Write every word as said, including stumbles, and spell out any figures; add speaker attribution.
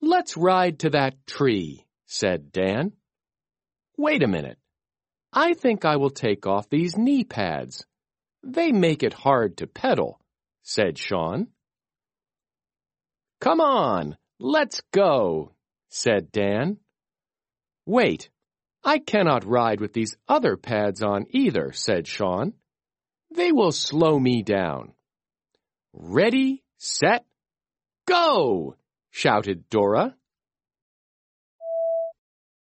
Speaker 1: Let's ride to that tree, said Dan. Wait a minute. I think I will take off these knee pads. They make it hard to pedal, said Sean. Come on, let's go, said Dan. Wait, I cannot ride with these other pads on either, said Sean. They will slow me down. Ready, set, go, shouted Dora.